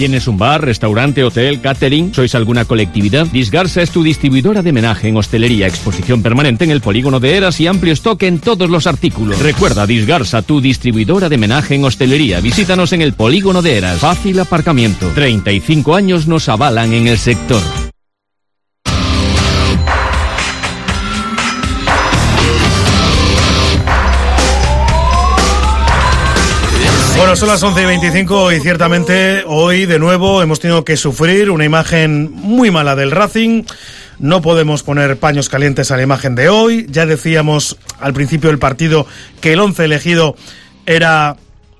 ¿Tienes un bar, restaurante, hotel, catering? ¿Sois alguna colectividad? Disgarsa es tu distribuidora de menaje en hostelería, exposición permanente en el polígono de Eras y amplio stock en todos los artículos. Recuerda, Disgarsa, tu distribuidora de menaje en hostelería. Visítanos en el polígono de Eras. Fácil aparcamiento. 35 años nos avalan en el sector. Bueno, son las 11:25 y ciertamente hoy de nuevo hemos tenido que sufrir una imagen muy mala del Racing. No podemos poner paños calientes a la imagen de hoy. Ya decíamos al principio del partido que el 11 elegido era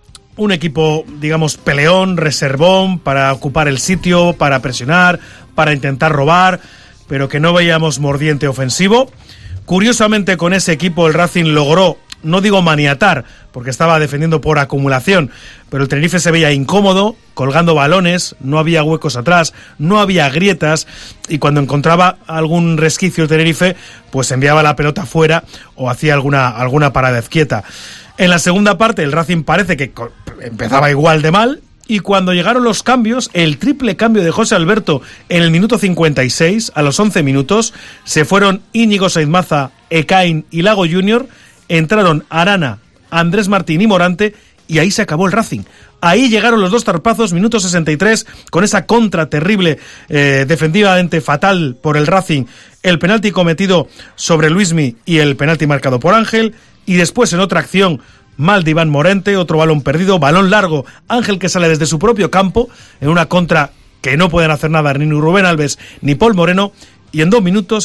un equipo, digamos, peleón, reservón, para ocupar el sitio, para presionar, para intentar robar, pero que no veíamos mordiente ofensivo. Curiosamente, con ese equipo el Racing logró, no digo maniatar, porque estaba defendiendo por acumulación, pero el Tenerife se veía incómodo, colgando balones, no había huecos atrás, no había grietas, y cuando encontraba algún resquicio el Tenerife, pues enviaba la pelota fuera o hacía alguna parada quieta. En la segunda parte el Racing parece que empezaba igual de mal, y cuando llegaron los cambios, el triple cambio de José Alberto en el minuto 56, a los 11 minutos, se fueron Íñigo Saizmaza, Ekain y Lago Junior. Entraron Arana, Andrés Martín y Morante, y ahí se acabó el Racing. Ahí llegaron los dos zarpazos, minuto 63, con esa contra terrible, defensivamente fatal por el Racing, el penalti cometido sobre Luismi y el penalti marcado por Ángel, y después en otra acción mal de Iván Morente, otro balón perdido, balón largo, Ángel que sale desde su propio campo, en una contra que no pueden hacer nada ni Rubén Alves ni Paul Moreno. Y en 2 minutos,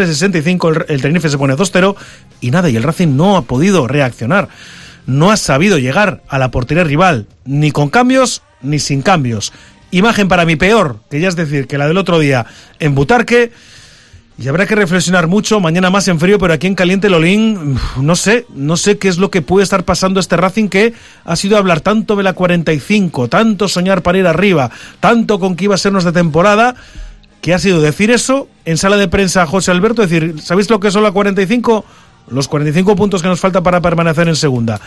63-65, el Tenerife se pone 2-0 y nada, y el Racing no ha podido reaccionar. No ha sabido llegar a la portería rival, ni con cambios, ni sin cambios. Imagen para mí peor, que ya es decir, que la del otro día en Butarque, y habrá que reflexionar mucho, mañana más en frío, pero aquí en caliente Lolín, no sé qué es lo que puede estar pasando a este Racing, que ha sido hablar tanto de la 45, tanto soñar para ir arriba, tanto con que iba a sernos de temporada, que ha sido decir eso en sala de prensa a José Alberto, decir, ¿sabéis lo que son la 45? Los 45 puntos que nos falta para permanecer en segunda.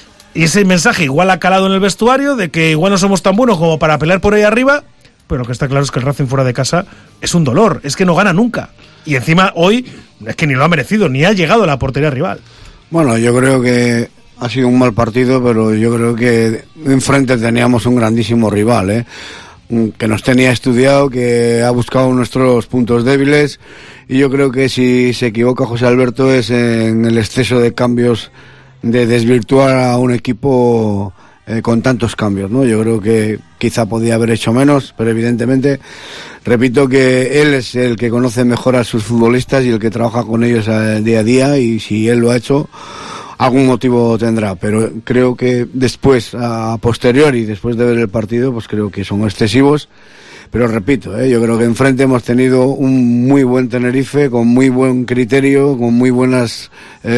Y ese mensaje igual ha calado en el vestuario, de que igual no somos tan buenos como para pelear por ahí arriba, pero lo que está claro es que el Racing fuera de casa es un dolor, es que no gana nunca. Y encima hoy es que ni lo ha merecido, ni ha llegado a la portería rival. Bueno, yo creo que ha sido un mal partido, pero yo creo que enfrente teníamos un grandísimo rival, que nos tenía estudiado, que ha buscado nuestros puntos débiles, y yo creo que si se equivoca José Alberto es en el exceso de cambios, de desvirtuar a un equipo con tantos cambios, ¿no? Yo creo que quizá podía haber hecho menos, pero evidentemente, repito que él es el que conoce mejor a sus futbolistas y el que trabaja con ellos día a día, y si él lo ha hecho, algún motivo tendrá, pero creo que después, a posteriori, después de ver el partido, pues creo que son excesivos. Pero repito, yo creo que enfrente hemos tenido un muy buen Tenerife, con muy buen criterio, con muy buenas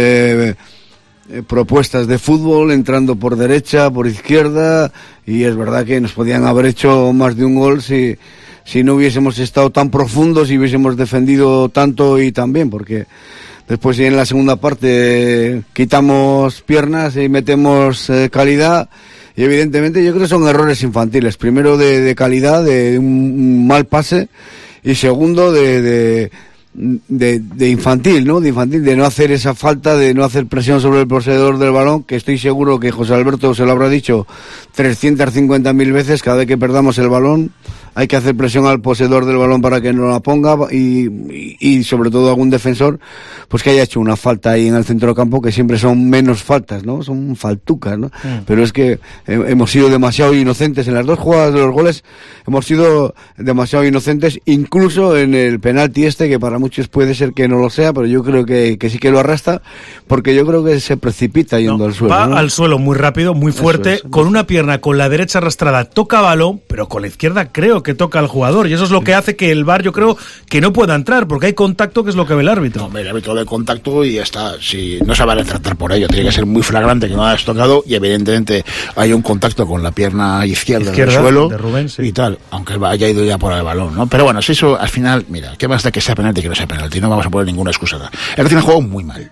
propuestas de fútbol, entrando por derecha, por izquierda, y es verdad que nos podían haber hecho más de un gol si no hubiésemos estado tan profundos y hubiésemos defendido tanto y tan bien, porque después en la segunda parte quitamos piernas y metemos calidad, y evidentemente yo creo que son errores infantiles. Primero de calidad, de un mal pase, y segundo de infantil, ¿no? De infantil, de no hacer esa falta, de no hacer presión sobre el poseedor del balón, que estoy seguro que José Alberto se lo habrá dicho 350.000 veces. Cada vez que perdamos el balón hay que hacer presión al poseedor del balón para que no la ponga, y sobre todo algún defensor pues que haya hecho una falta ahí en el centro del campo, que siempre son menos faltas, ¿no? Son faltucas, ¿no? Pero es que hemos sido demasiado inocentes en las dos jugadas de los goles, hemos sido demasiado inocentes, incluso en el penalti que para muchos puede ser que no lo sea, pero yo creo que sí que lo arrastra, porque yo creo que se precipita yendo al suelo. Va, ¿no? Al suelo muy rápido, muy fuerte, con una pierna con la derecha arrastrada, toca balón, pero con la izquierda creo que toca al jugador, y eso es lo que hace que el VAR, yo creo, que no pueda entrar, porque hay contacto, que es lo que ve el árbitro. No, el árbitro ve contacto y ya está. Si no se va a tratar por ello, tiene que ser muy flagrante que no hayas tocado, y evidentemente hay un contacto con la pierna izquierda del suelo de Rubén, sí. Y tal, aunque haya ido ya por el balón, ¿no? Pero bueno, si eso al final, mira, ¿qué más da que sea penalti que no sea penalti? No vamos a poner ninguna excusa. El Racing ha jugado muy mal.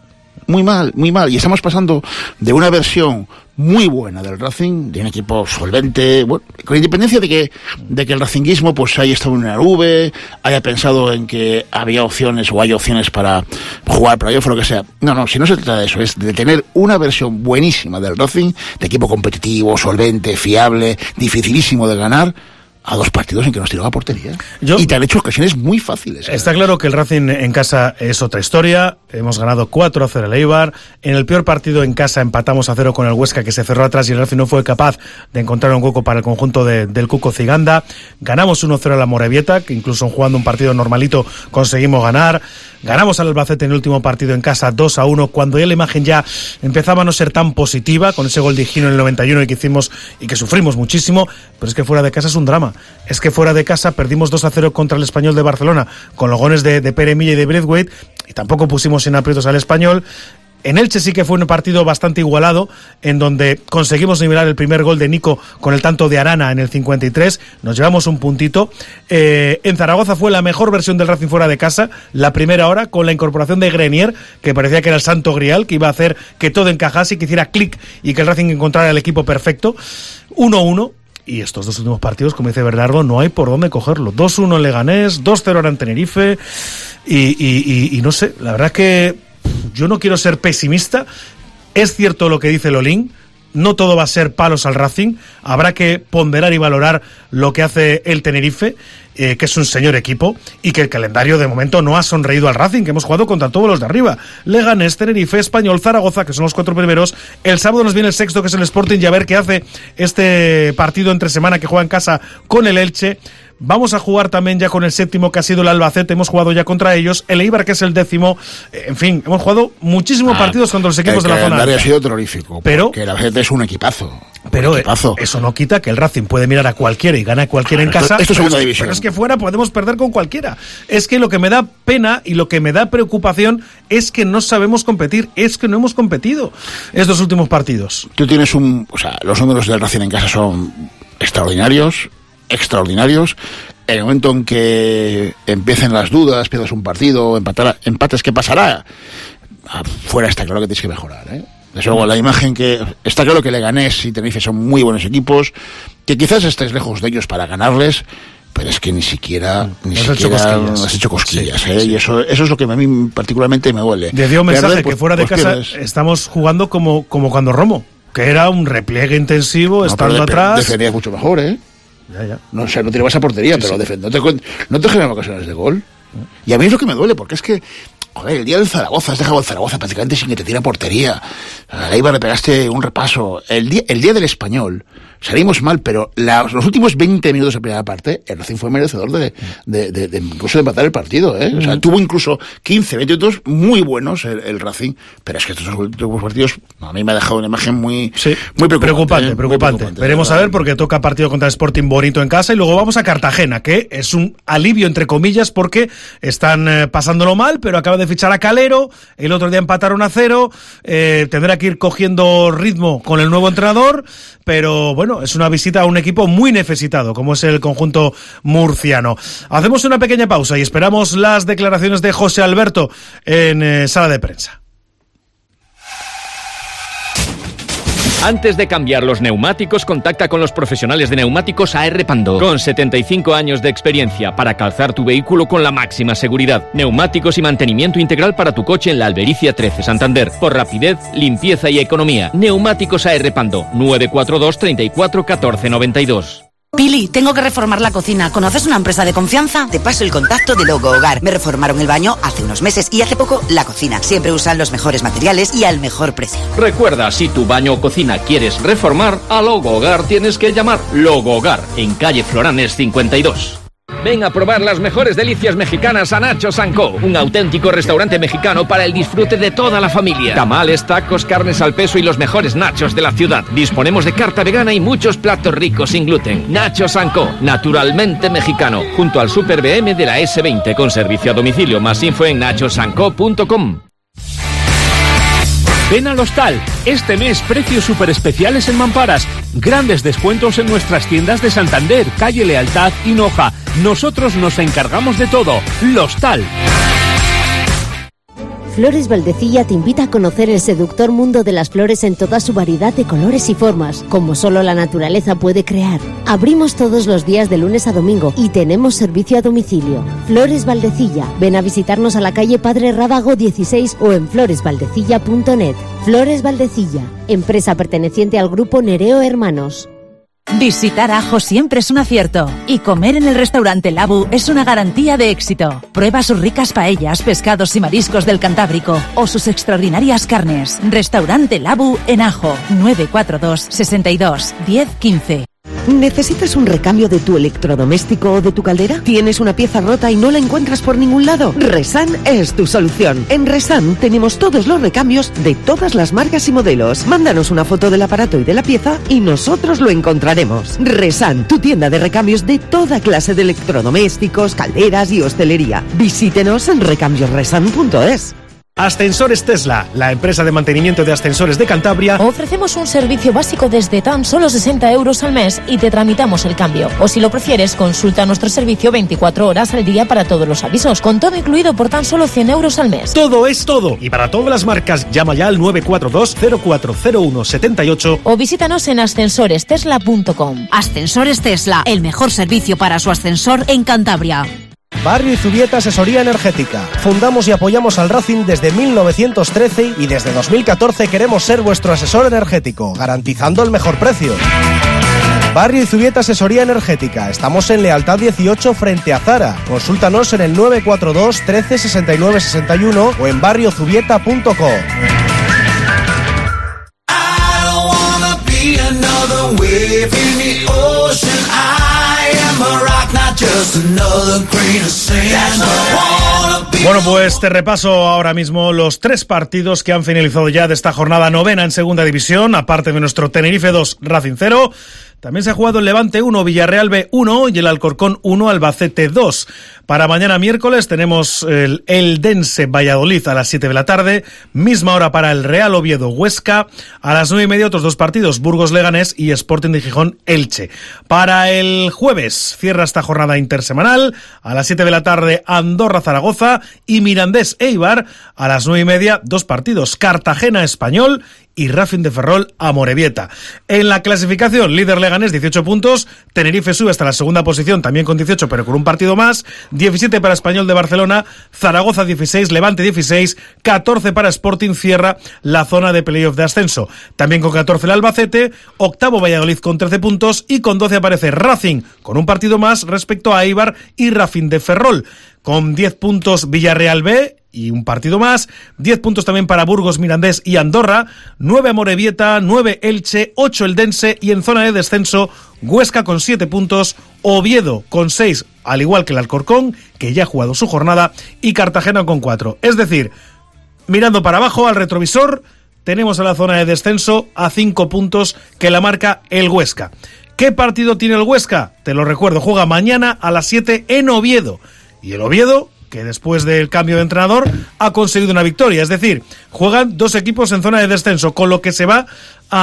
muy mal. Y estamos pasando de una versión muy buena del Racing, de un equipo solvente, bueno, con independencia de que el racinguismo pues haya estado en una nube, haya pensado en que había opciones o hay opciones para jugar playoff o lo que sea. No, si no se trata de eso, es de tener una versión buenísima del Racing, de equipo competitivo, solvente, fiable, dificilísimo de ganar, a 2 partidos en que nos tiró la portería. Y te han hecho ocasiones muy fáciles. Está claro que el Racing en casa es otra historia. Hemos ganado 4-0 al Eibar. En el peor partido en casa empatamos a 0 con el Huesca, que se cerró atrás, y el Racing no fue capaz de encontrar un hueco para el conjunto del Cuco Ciganda. Ganamos 1-0 a la Morevieta, que incluso jugando un partido normalito conseguimos ganar. Ganamos al Albacete en el último partido en casa 2-1, cuando ya la imagen ya empezaba a no ser tan positiva, con ese gol de Higino en el 91 que hicimos y que sufrimos muchísimo. Pero es que fuera de casa es un drama. Es que fuera de casa perdimos 2-0 contra el Español de Barcelona, con los goles de Pere Milla y de Braithwaite, y tampoco pusimos en aprietos al Español. En Elche sí que fue un partido bastante igualado, en donde conseguimos nivelar el primer gol de Nico con el tanto de Arana en el 53, nos llevamos un puntito. En Zaragoza fue la mejor versión del Racing fuera de casa, la primera hora, con la incorporación de Grenier, que parecía que era el santo grial, que iba a hacer que todo encajase y que hiciera clic y que el Racing encontrara el equipo perfecto. 1-1. Y estos 2 últimos partidos, como dice Bernardo, no hay por dónde cogerlo. 2-1 en Leganés, 2-0 ahora en Tenerife, y no sé, la verdad es que yo no quiero ser pesimista. Es cierto lo que dice Lolín, no todo va a ser palos al Racing, habrá que ponderar y valorar lo que hace el Tenerife, que es un señor equipo, y que el calendario de momento no ha sonreído al Racing, que hemos jugado contra todos los de arriba: Leganés, Tenerife, Español, Zaragoza, que son los 4 primeros. El sábado nos viene el 6º, que es el Sporting, y a ver qué hace este partido entre semana que juega en casa con el Elche. Vamos a jugar también ya con el 7º, que ha sido el Albacete, hemos jugado ya contra ellos, el Eibar, que es el 10º, en fin, hemos jugado muchísimos partidos contra los equipos de la zona. El calendario ha sido terrorífico, pero porque el Albacete es un equipazo. Pero eso no quita que el Racing puede mirar a cualquiera y gana a cualquiera en casa. Esto es segunda división. Pero es que fuera podemos perder con cualquiera. Es que lo que me da pena y lo que me da preocupación es que no sabemos competir, es que no hemos competido estos últimos partidos. Tú tienes los números del Racing en casa son extraordinarios. En el momento en que empiecen las dudas, pierdas un partido, empates, ¿qué pasará? Fuera está claro que tienes que mejorar, ¿eh? Desde luego, la imagen que... Está claro que Leganés y Tenerife son muy buenos equipos, que quizás estés lejos de ellos para ganarles, pero es que ni siquiera has hecho cosquillas, ¿eh? Sí. Y eso es lo que a mí particularmente me duele. Le dio un mensaje que fuera de casa estamos jugando como cuando Romo, que era un repliegue intensivo, estando atrás. Defendías mucho mejor, ¿eh? Ya. No tirabas a portería, pero no te generan ocasiones de gol. Y a mí es lo que me duele, porque es que, joder, el día del Zaragoza, has dejado el Zaragoza prácticamente sin que te tire a portería. A la Eibar le pegaste un repaso. El día del Español salimos mal, pero los últimos 20 minutos de primera parte, el Racing fue merecedor de incluso de empatar el partido, ¿eh? O sea, tuvo incluso 15, 20 minutos muy buenos el Racing, pero es que estos últimos partidos a mí me ha dejado una imagen muy preocupante. Veremos a ver, porque toca partido contra el Sporting bonito en casa, y luego vamos a Cartagena, que es un alivio entre comillas, porque están pasándolo mal, pero acaba de fichar a Calero, el otro día empataron a 0, tendrá que ir cogiendo ritmo con el nuevo entrenador, pero bueno, es una visita a un equipo muy necesitado, como es el conjunto murciano. Hacemos una pequeña pausa y esperamos las declaraciones de José Alberto en sala de prensa. Antes de cambiar los neumáticos, contacta con los profesionales de neumáticos AR Pando, con 75 años de experiencia para calzar tu vehículo con la máxima seguridad. Neumáticos y mantenimiento integral para tu coche en la Albericia 13, Santander, por rapidez, limpieza y economía. Neumáticos AR Pando, 942 34 14 92. Pili, tengo que reformar la cocina. ¿Conoces una empresa de confianza? Te paso el contacto de Logo Hogar. Me reformaron el baño hace unos meses y hace poco la cocina. Siempre usan los mejores materiales y al mejor precio. Recuerda, si tu baño o cocina quieres reformar, a Logo Hogar tienes que llamar. Logo Hogar, en calle Floranes 52. Ven a probar las mejores delicias mexicanas a Nacho Sanco, un auténtico restaurante mexicano para el disfrute de toda la familia. Tamales, tacos, carnes al peso y los mejores nachos de la ciudad. Disponemos de carta vegana y muchos platos ricos sin gluten. Nacho Sanco, naturalmente mexicano, junto al Super BM de la S20, con servicio a domicilio. Más info en nachosanco.com. Ven al Hostal, este mes precios súper especiales en mamparas, grandes descuentos en nuestras tiendas de Santander, calle Lealtad y Noja. Nosotros nos encargamos de todo. Hostal. Flores Valdecilla te invita a conocer el seductor mundo de las flores en toda su variedad de colores y formas, como solo la naturaleza puede crear. Abrimos todos los días de lunes a domingo y tenemos servicio a domicilio. Flores Valdecilla. Ven a visitarnos a la calle Padre Rábago 16 o en floresvaldecilla.net. Flores Valdecilla, empresa perteneciente al grupo Nereo Hermanos. Visitar Ajo siempre es un acierto y comer en el restaurante Labu es una garantía de éxito. Prueba sus ricas paellas, pescados y mariscos del Cantábrico o sus extraordinarias carnes. Restaurante Labu en Ajo, 942 62 10 15. ¿Necesitas un recambio de tu electrodoméstico o de tu caldera? ¿Tienes una pieza rota y no la encuentras por ningún lado? Resan es tu solución. En Resan tenemos todos los recambios de todas las marcas y modelos. Mándanos una foto del aparato y de la pieza y nosotros lo encontraremos. Resan, tu tienda de recambios de toda clase de electrodomésticos, calderas y hostelería. Visítenos en recambiosresan.es. Ascensores Tesla, la empresa de mantenimiento de ascensores de Cantabria. Ofrecemos un servicio básico desde tan solo 60 euros al mes y te tramitamos el cambio. O si lo prefieres, consulta nuestro servicio 24 horas al día para todos los avisos, con todo incluido por tan solo 100 euros al mes. Todo es todo. Y para todas las marcas, llama ya al 942 0401 78 o visítanos en ascensorestesla.com. Ascensores Tesla, el mejor servicio para su ascensor en Cantabria. Barrio Izubieta Asesoría Energética. Fundamos y apoyamos al Racing desde 1913 y desde 2014 queremos ser vuestro asesor energético, garantizando el mejor precio. Barrio Izubieta Asesoría Energética. Estamos en Lealtad 18 frente a Zara. Consúltanos en el 942 13 69 61 o en barriozubieta.com. Bueno, pues te repaso ahora mismo los 3 partidos que han finalizado ya de esta jornada novena en Segunda División, aparte de nuestro Tenerife 2, Racing 0. También se ha jugado el Levante 1, Villarreal B 1 y el Alcorcón 1, Albacete 2. Para mañana miércoles tenemos el Eldense Valladolid a las 7 de la tarde, misma hora para el Real Oviedo Huesca, a las 9:30 otros 2 partidos, Burgos Leganés y Sporting de Gijón Elche. Para el jueves cierra esta jornada intersemanal, a las 7 de la tarde Andorra Zaragoza y Mirandés Eibar, a las 9:30 2 partidos, Cartagena Español y Racing de Ferrol Amorebieta. En la clasificación, líder Leganés 18 puntos, Tenerife sube hasta la segunda posición también con 18 pero con un partido más, 17 para Español de Barcelona, Zaragoza 16, Levante 16, 14 para Sporting, cierra la zona de playoff de ascenso. También con 14 el Albacete, octavo Valladolid con 13 puntos y con 12 aparece Racing con un partido más respecto a Eibar y Racing de Ferrol. Con 10 puntos Villarreal B y un partido más, 10 puntos también para Burgos, Mirandés y Andorra, 9 Amorebieta, 9 Elche, 8 Eldense y en zona de descenso Huesca con 7 puntos, Oviedo con 6, al igual que el Alcorcón, que ya ha jugado su jornada, y Cartagena con 4. Es decir, mirando para abajo al retrovisor, tenemos a la zona de descenso a 5 puntos que la marca el Huesca. ¿Qué partido tiene el Huesca? Te lo recuerdo, juega mañana a las 7 en Oviedo. Y el Oviedo, que después del cambio de entrenador ha conseguido una victoria. Es decir, juegan 2 equipos en zona de descenso, con lo que se va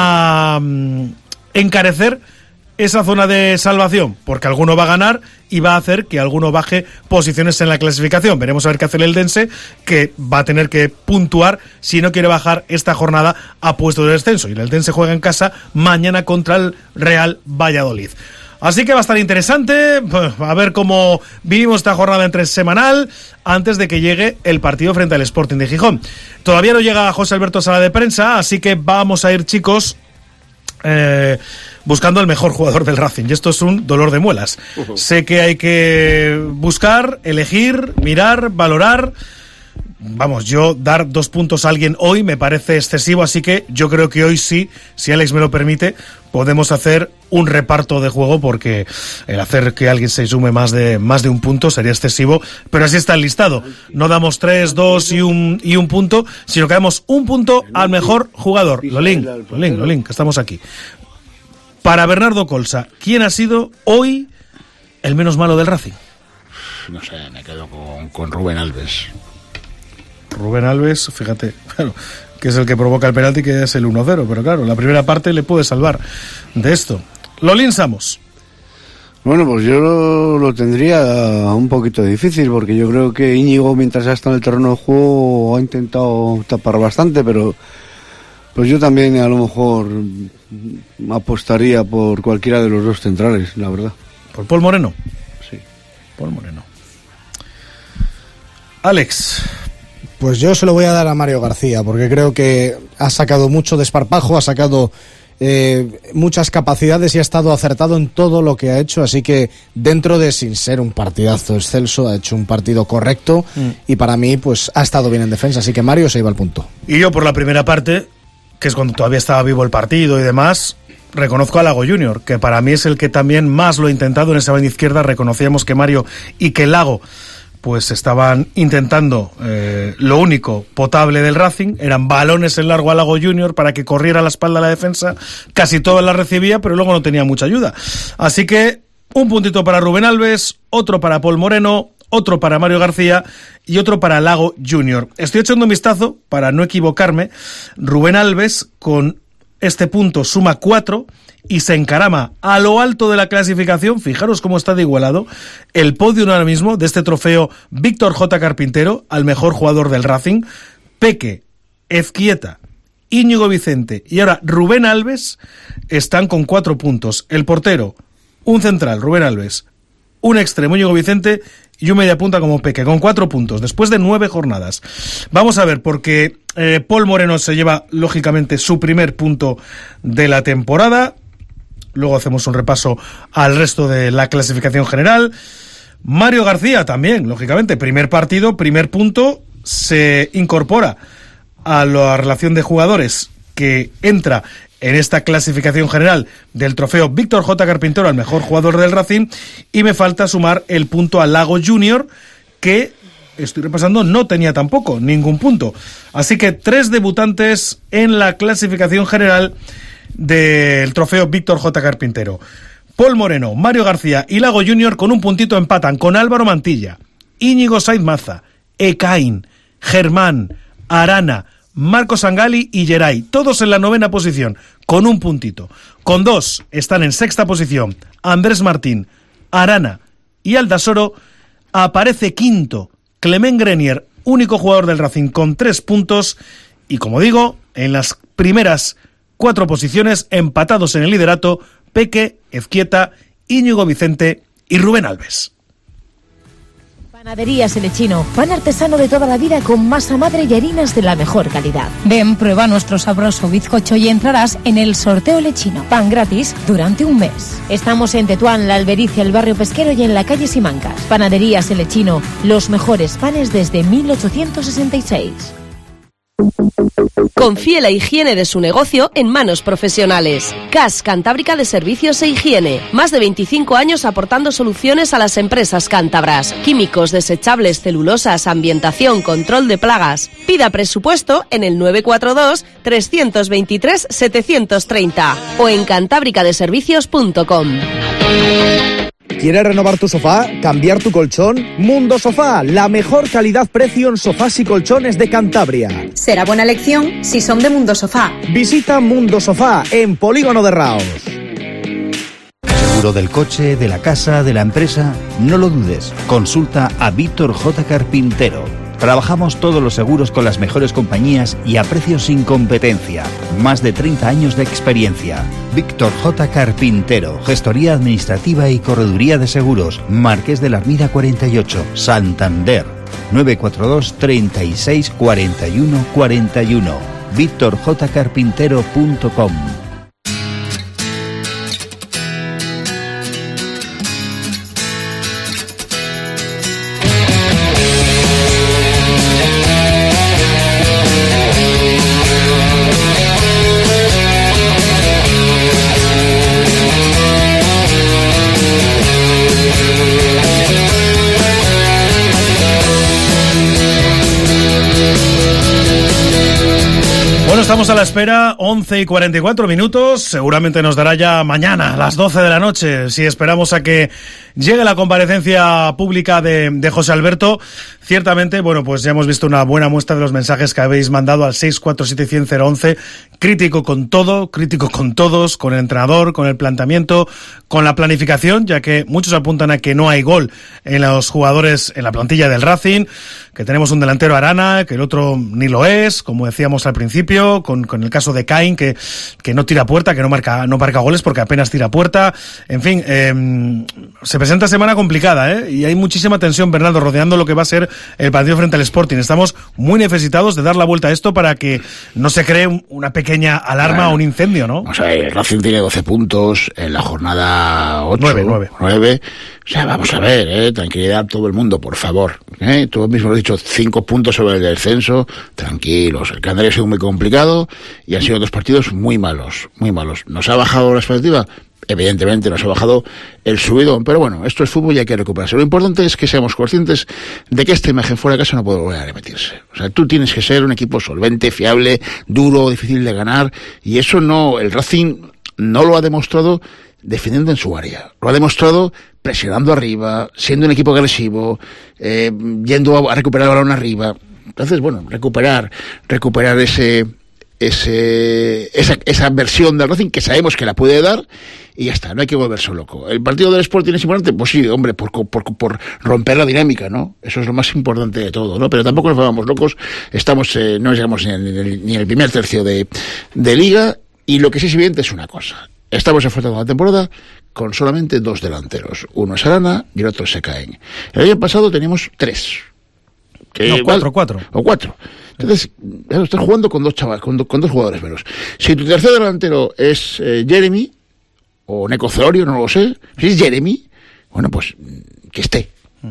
a encarecer esa zona de salvación, porque alguno va a ganar y va a hacer que alguno baje posiciones en la clasificación. Veremos a ver qué hace el Eldense, que va a tener que puntuar si no quiere bajar esta jornada a puesto de descenso. Y el Eldense juega en casa mañana contra el Real Valladolid. Así que va a estar interesante a ver cómo vivimos esta jornada entresemanal antes de que llegue el partido frente al Sporting de Gijón. Todavía no llega José Alberto Sala de Prensa, así que vamos a ir, chicos, buscando al mejor jugador del Racing. Y esto es un dolor de muelas. Sé que hay que buscar, elegir, mirar, valorar. Vamos, yo dar 2 puntos a alguien hoy me parece excesivo, así que yo creo que hoy sí, si Alex me lo permite, podemos hacer un reparto de juego, porque el hacer que alguien se sume más de un punto sería excesivo, pero así está el listado. No damos 3, 2 y un punto, sino que damos un punto al mejor jugador. Lolín, que estamos aquí. Para Bernardo Colsa, ¿quién ha sido hoy el menos malo del Racing? No sé, me quedo con Rubén Alves. Rubén Alves, fíjate, claro, que es el que provoca el penalti, que es el 1-0, pero claro, la primera parte le puede salvar de esto. Lolín Samos. Bueno, pues yo lo tendría un poquito difícil, porque yo creo que Íñigo, mientras ha estado en el terreno de juego, ha intentado tapar bastante, pero pues yo también a lo mejor apostaría por cualquiera de los dos centrales, la verdad. ¿Por Pol Moreno? Sí. Pol Moreno. Alex. Pues yo se lo voy a dar a Mario García, porque creo que ha sacado mucho desparpajo, ha sacado muchas capacidades y ha estado acertado en todo lo que ha hecho, así que dentro de, sin ser un partidazo excelso, ha hecho un partido correcto y para mí pues ha estado bien en defensa, así que Mario se iba al punto. Y yo por la primera parte, que es cuando todavía estaba vivo el partido y demás, reconozco a Lago Junior, que para mí es el que también más lo ha intentado en esa banda izquierda. Reconocíamos que Mario y que Lago pues estaban intentando lo único potable del Racing, eran balones en largo a Lago Junior para que corriera a la espalda la defensa, casi todas las recibía, pero luego no tenía mucha ayuda. Así que un puntito para Rubén Alves, otro para Pol Moreno, otro para Mario García y otro para Lago Junior. Estoy echando un vistazo para no equivocarme. Rubén Alves con este punto suma 4 y se encarama a lo alto de la clasificación. Fijaros cómo está de igualado el podio ahora mismo de este trofeo Víctor J. Carpintero al mejor jugador del Racing. Peque, Ezquieta, Íñigo Vicente y ahora Rubén Alves están con 4 puntos. El portero, un central, Rubén Alves, un extremo, Íñigo Vicente, y un media punta como Peque, con 4 puntos, después de 9 jornadas. Vamos a ver, porque Pol Moreno se lleva, lógicamente, su primer punto de la temporada. Luego hacemos un repaso al resto de la clasificación general. Mario García también, lógicamente, primer partido, primer punto, se incorpora a la relación de jugadores que entra en esta clasificación general del trofeo Víctor J. Carpintero al mejor jugador del Racing, y me falta sumar el punto a Lago Junior, que estoy repasando, no tenía tampoco ningún punto. Así que 3 debutantes en la clasificación general del trofeo Víctor J. Carpintero. Pol Moreno, Mario García y Lago Junior con un puntito empatan con Álvaro Mantilla, Íñigo Sainz Maza, Ekain, Germán, Arana, Marcos Angali y Geray, todos en la 9ª posición, con un puntito. Con 2 están en 6ª posición Andrés Martín, Arana y Aldasoro. Aparece quinto Clement Grenier, único jugador del Racing, con 3 puntos. Y como digo, en las primeras 4 posiciones, empatados en el liderato, Peque, Ezquieta, Íñigo Vicente y Rubén Alves. Panaderías El Lechino, pan artesano de toda la vida con masa madre y harinas de la mejor calidad. Ven, prueba nuestro sabroso bizcocho y entrarás en el sorteo Lechino. Pan gratis durante un mes. Estamos en Tetuán, La Albericia, el barrio pesquero y en la calle Simancas. Panaderías El Lechino, los mejores panes desde 1866. Confíe la higiene de su negocio en manos profesionales. CAS Cantábrica de Servicios e Higiene. Más de 25 años aportando soluciones a las empresas cántabras. Químicos, desechables, celulosas, ambientación, control de plagas. Pida presupuesto en el 942-323-730 o en cantábricadeservicios.com. ¿Quieres renovar tu sofá? ¿Cambiar tu colchón? Mundo Sofá, la mejor calidad-precio en sofás y colchones de Cantabria. Será buena elección si son de Mundo Sofá. Visita Mundo Sofá en Polígono de Raos. ¿Seguro del coche, de la casa, de la empresa? No lo dudes. Consulta a Víctor J. Carpintero. Trabajamos todos los seguros con las mejores compañías y a precios sin competencia. Más de 30 años de experiencia. Víctor J. Carpintero, gestoría administrativa y correduría de seguros. Marqués de la Armida 48, Santander. 942 36 41 41. VíctorJCarpintero.com. estamos a la espera, 11:44, seguramente nos dará ya mañana, a las 12 de la noche, si esperamos a que llegue la comparecencia pública de José Alberto. Ciertamente, bueno, pues ya hemos visto una buena muestra de los mensajes que habéis mandado al 647-100-011, crítico con todo, crítico con todos, con el entrenador, con el planteamiento, con la planificación, ya que muchos apuntan a que no hay gol en los jugadores, en la plantilla del Racing, que tenemos un delantero Arana, que el otro ni lo es, como decíamos al principio, con el caso de Caín, que no tira puerta, que no marca goles porque apenas tira puerta. En fin, se presenta semana complicada, y hay muchísima tensión, Bernardo, rodeando lo que va a ser el partido frente al Sporting. Estamos muy necesitados de dar la vuelta a esto para que no se cree una pequeña alarma o un incendio, ¿no? O sea, el Racing tiene 12 puntos en la jornada 8. 9. O sea, vamos a ver, tranquilidad todo el mundo, por favor. Tú mismo lo has dicho, 5 puntos sobre el descenso, tranquilos. El calendario ha sido muy complicado y han sido 2 partidos muy malos, muy malos. ¿Nos ha bajado la expectativa? Evidentemente nos ha bajado el subidón, pero bueno, esto es fútbol y hay que recuperarse. Lo importante es que seamos conscientes de que esta imagen fuera de casa no puede volver a repetirse. O sea, tú tienes que ser un equipo solvente, fiable, duro, difícil de ganar, y eso no, el Racing no lo ha demostrado defendiendo en su área, lo ha demostrado presionando arriba, siendo un equipo agresivo, yendo a recuperar el balón arriba. Entonces, bueno, recuperar esa versión del Racing que sabemos que la puede dar, y ya está, no hay que volverse loco. ¿El partido del Sporting es importante? Pues sí, hombre, por romper la dinámica, ¿no? Eso es lo más importante de todo, ¿no? Pero tampoco nos vamos locos, no llegamos ni el primer tercio de Liga, y lo que sí es evidente es una cosa: estamos enfrentando la temporada con solamente 2 delanteros. Uno es Arana y el otro es Caín. El año pasado teníamos 3. Cuatro. O 4. Entonces, estás jugando con 2 jugadores menos. Si tu tercer delantero es Jeremy o Neco Celorio, no lo sé. Si es Jeremy, bueno, pues que esté.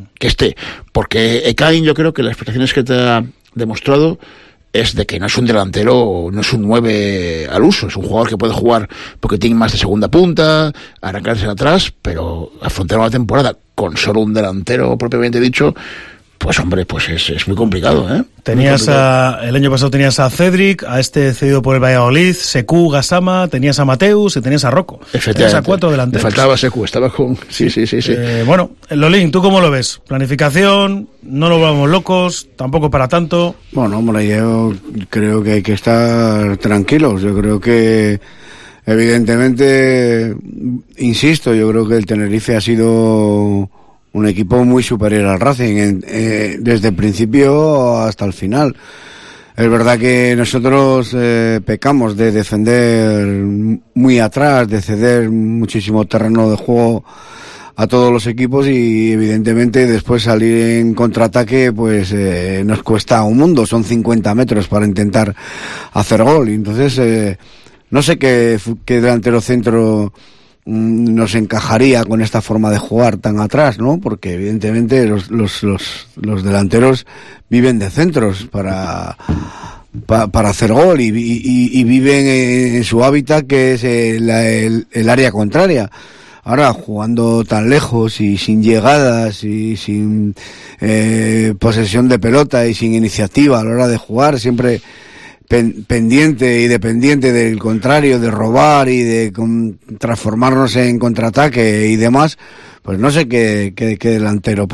Porque Caín, yo creo que las prestaciones que te ha demostrado es de que no es un delantero, no es un 9 al uso, es un jugador que puede jugar porque tiene más de segunda punta, arrancarse atrás, pero afrontar una temporada con solo un delantero propiamente dicho, pues hombre, pues es muy complicado, ¿eh? El año pasado tenías a Cedric, a este cedido por el Valladolid, Sekou, Gassama, tenías a Mateus y tenías a Rocco. Efectivamente. Tenías a 4 delanteros. Me faltaba Sekou, estaba con... Sí. Bueno, Lolín, ¿tú cómo lo ves? Planificación, no nos volvamos locos, tampoco para tanto. Bueno, hombre, yo creo que hay que estar tranquilos. Yo creo que, evidentemente, insisto, yo creo que el Tenerife ha sido un equipo muy superior al Racing desde el principio hasta el final. Es verdad que nosotros pecamos de defender muy atrás, de ceder muchísimo terreno de juego a todos los equipos, y evidentemente después salir en contraataque pues nos cuesta un mundo. Son 50 metros para intentar hacer gol, y entonces no sé qué delantero centro nos encajaría con esta forma de jugar tan atrás, ¿no? Porque evidentemente los delanteros viven de centros para hacer gol, y viven en su hábitat, que es el área contraria. Ahora, jugando tan lejos y sin llegadas y sin posesión de pelota y sin iniciativa a la hora de jugar, siempre pendiente y dependiente del contrario, de robar y de transformarnos en contraataque y demás, pues no sé qué delantero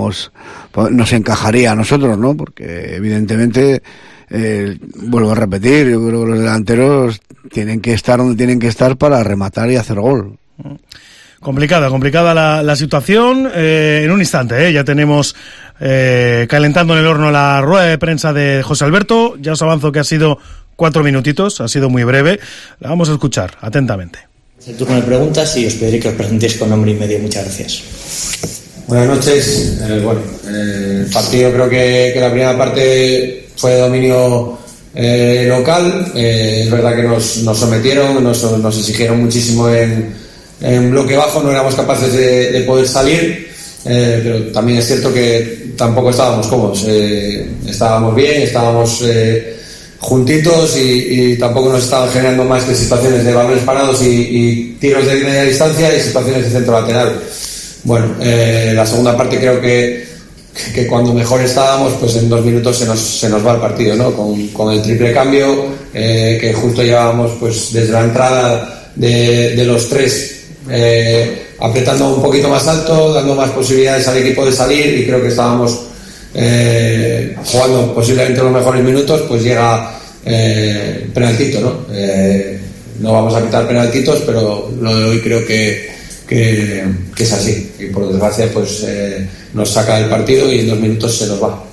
nos encajaría a nosotros, ¿no? Porque evidentemente, vuelvo a repetir, yo creo que los delanteros tienen que estar donde tienen que estar para rematar y hacer gol. Complicada la situación. En un instante, ya tenemos calentando en el horno la rueda de prensa de José Alberto. Ya os avanzo que ha sido 4 minutitos, ha sido muy breve. La vamos a escuchar atentamente. El turno de preguntas y os pediré que os presentéis con nombre y medio. Muchas gracias. Buenas noches. El partido, creo que la primera parte fue de dominio local. Es verdad que nos sometieron, nos exigieron muchísimo en bloque bajo, no éramos capaces de poder salir, pero también es cierto que tampoco estábamos cómodos. Estábamos bien, estábamos juntitos y tampoco nos estaban generando más que situaciones de balones parados y tiros de media distancia y situaciones de centro lateral. Bueno, la segunda parte creo que que cuando mejor estábamos, pues en 2 minutos se nos va el partido, ¿no? Con el triple cambio, que justo llevábamos pues desde la entrada de los 3, apretando un poquito más alto, dando más posibilidades al equipo de salir, y creo que estábamos jugando posiblemente los mejores minutos, pues llega penaltito, ¿no? No vamos a quitar penaltitos, pero lo de hoy creo que es así, y por desgracia pues nos saca del partido y en 2 minutos se nos va.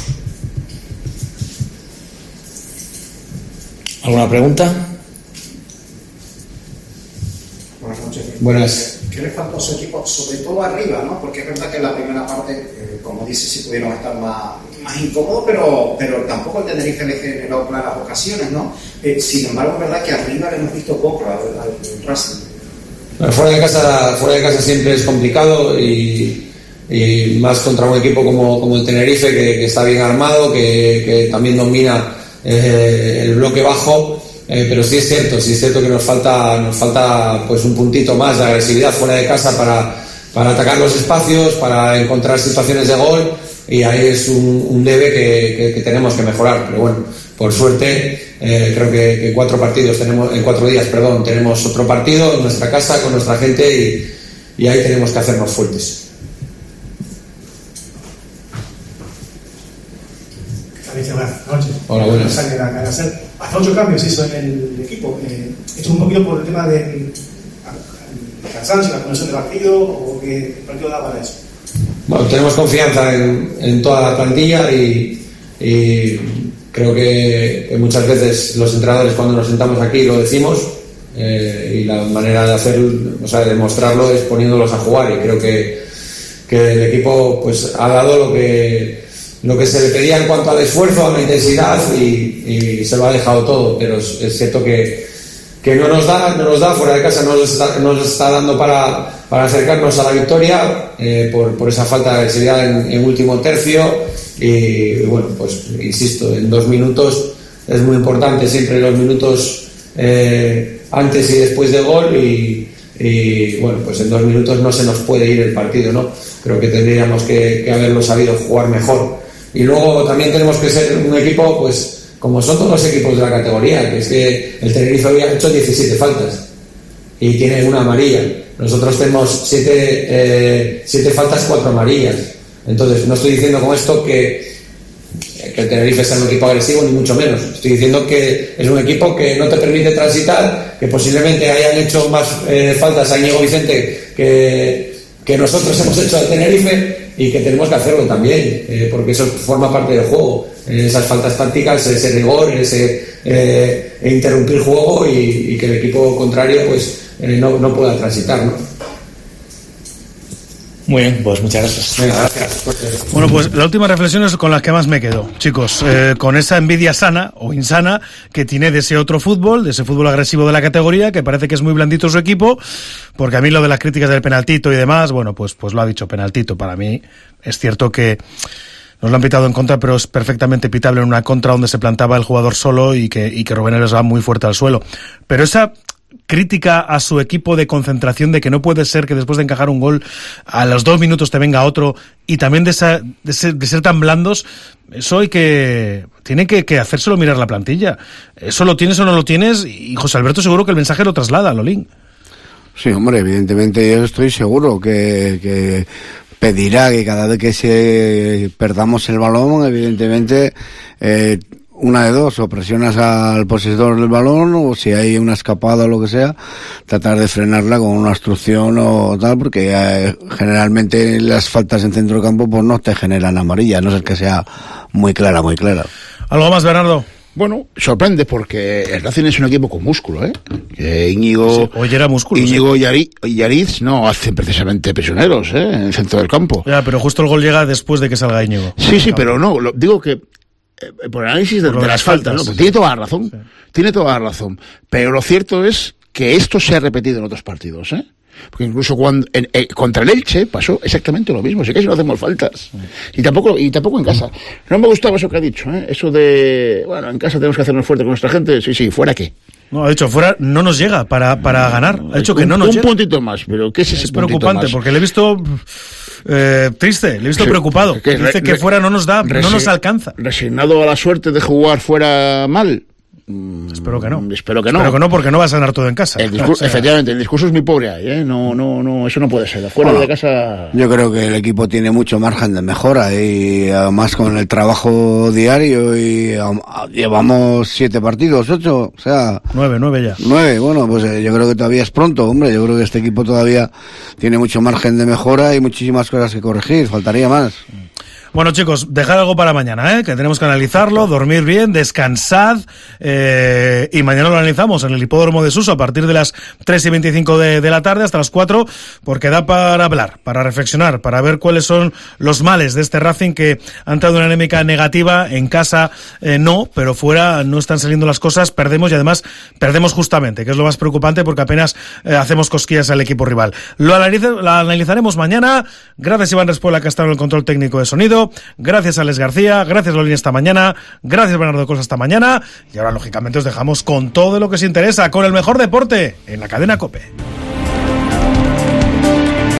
¿Alguna pregunta? Buenas noches. Buenas. ¿Qué le faltó a su equipo? Sobre todo arriba, ¿no? Porque es verdad que en la primera parte, como dice, sí pudieron estar más incómodos, pero tampoco el Tenerife le generó claras ocasiones, ¿no? Sin embargo, es verdad que arriba le hemos visto poco al Racing. Fuera de casa siempre es complicado, y más contra un equipo como el Tenerife, que está bien armado, que también domina el bloque bajo, pero sí es cierto que nos falta pues un puntito más de agresividad fuera de casa para atacar los espacios, para encontrar situaciones de gol, y ahí es un debe que tenemos que mejorar. Pero bueno, por suerte creo que en 4 días tenemos otro partido en nuestra casa con nuestra gente, y ahí tenemos que hacernos fuertes. Buenas noches. Hola, buenas. Hasta 8 cambios hizo en el equipo. Esto es un poquito por el tema del cansancio, la conexión del partido, o que el partido da para eso. Bueno, tenemos confianza en toda la plantilla, y creo que muchas veces los entrenadores, cuando nos sentamos aquí, lo decimos, y la manera de de demostrarlo es poniéndolos a jugar, y creo que el equipo pues ha dado lo que se le pedía en cuanto al esfuerzo, a la intensidad, y se lo ha dejado todo, pero es cierto que no nos da fuera de casa, no nos está dando para acercarnos a la victoria, por esa falta de agresividad en último tercio, y bueno, pues insisto, en 2 minutos es muy importante siempre los minutos antes y después del gol, y bueno, pues en 2 minutos no se nos puede ir el partido, ¿no? Creo que tendríamos que haberlo sabido jugar mejor. Y luego también tenemos que ser un equipo, pues como son todos los equipos de la categoría, que es que el Tenerife había hecho 17 faltas y tiene una amarilla. Nosotros tenemos 7 faltas, 4 amarillas. Entonces no estoy diciendo con esto que el Tenerife sea un equipo agresivo, ni mucho menos. Estoy diciendo que es un equipo que no te permite transitar, que posiblemente hayan hecho más faltas a Íñigo Vicente que nosotros hemos hecho al Tenerife, y que tenemos que hacerlo también, porque eso forma parte del juego, esas faltas tácticas, ese rigor, ese interrumpir juego, y que el equipo contrario pues no pueda transitar, ¿no? Muy bien, pues muchas gracias. Venga, gracias. Bueno, pues la última reflexión es con las que más me quedo, chicos, con esa envidia sana o insana que tiene de ese otro fútbol, de ese fútbol agresivo de la categoría, que parece que es muy blandito su equipo, porque a mí lo de las críticas del penaltito y demás, bueno, pues lo ha dicho, penaltito, para mí es cierto que nos lo han pitado en contra, pero es perfectamente pitable en una contra donde se plantaba el jugador solo y que Rubén les va muy fuerte al suelo, pero esa crítica a su equipo de concentración, de que no puede ser que después de encajar un gol a los 2 minutos te venga otro, y también de ser tan blandos, eso tiene que hacérselo mirar la plantilla. Eso lo tienes o no lo tienes, y José Alberto seguro que el mensaje lo traslada, Lolín. Sí, hombre, evidentemente yo estoy seguro que pedirá que cada vez que perdamos el balón, evidentemente una de dos, o presionas al poseedor del balón, o si hay una escapada o lo que sea, tratar de frenarla con una obstrucción o tal, porque generalmente las faltas en centro de campo pues no te generan amarilla, a no ser que sea muy clara. ¿Algo más, Bernardo? Bueno, sorprende porque el Racing es un equipo con músculo, ¿eh? Que Íñigo... Hoy era músculo. Íñigo y Yariz no hacen precisamente prisioneros, en el centro del campo. Ya, pero justo el gol llega después de que salga Íñigo. Sí, pero no, digo que por el análisis de las faltas, ¿no? Pues tiene toda la razón. Sí. Tiene toda la razón. Pero lo cierto es que esto se ha repetido en otros partidos, ¿eh? Porque incluso contra el Elche pasó exactamente lo mismo, si casi no hacemos faltas. Y tampoco en casa. No me gustaba eso que ha dicho, ¿eh? Eso de, bueno, en casa tenemos que hacernos fuerte con nuestra gente. Sí, ¿fuera qué? No, ha dicho, fuera no nos llega para ganar. Ha dicho que no nos llega. Un puntito más, pero ¿qué es ese puntito más? Es preocupante, porque le he visto triste, le he visto preocupado. Dice que fuera no nos alcanza. ¿Resignado a la suerte de jugar fuera mal? Espero que no. Espero que no, porque no vas a ganar todo en casa. Efectivamente, el discurso es muy pobre ahí, ¿eh? No, eso no puede ser. Fuera de casa. Yo creo que el equipo tiene mucho margen de mejora y además con el trabajo diario y llevamos 7 partidos, 8, o sea... 9 ya. 9, bueno, pues yo creo que todavía es pronto, hombre. Yo creo que este equipo todavía tiene mucho margen de mejora y muchísimas cosas que corregir. Faltaría más. Bueno, chicos, dejad algo para mañana, que tenemos que analizarlo, dormir bien, descansad, y mañana lo analizamos en el hipódromo de Suso a partir de las 3:25 de la tarde hasta las 4, porque da para hablar, para reflexionar, para ver cuáles son los males de este Racing que ha entrado una anémica negativa. En casa no, pero fuera no están saliendo las cosas, perdemos y además perdemos justamente, que es lo más preocupante porque apenas hacemos cosquillas al equipo rival. Lo analizaremos mañana. Gracias Iván Respuela, que ha estado en el control técnico de sonido. Gracias Alex García, gracias Lolín esta mañana, gracias Bernardo Cols esta mañana, y ahora lógicamente os dejamos con todo lo que os interesa, con el mejor deporte en la cadena COPE.